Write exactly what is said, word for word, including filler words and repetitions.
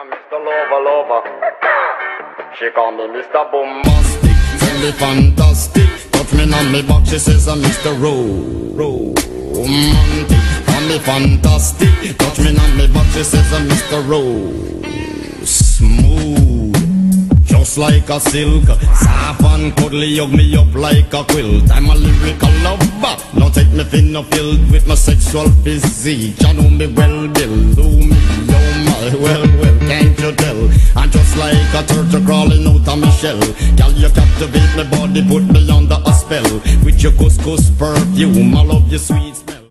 I'm Mister Lover Lover. She call me Mister Bombastic. Tell me fantastic. Touch me on me back, she says I'm Mister Ro Romantic. Call me fantastic. Touch me on me back, she says I'm Mister Ro Smooth. Just like a silk, soft and cuddly, hug me up like a quilt. I'm a lyrical lover. Now take me thin or filled with my sexual physique. You know me well, Bill. Do me, oh my, well, well, can't you tell? I'm just like a turtle crawling out of my shell. Girl, you captivate my body, put me under a spell. With your couscous perfume, I love your sweet smell.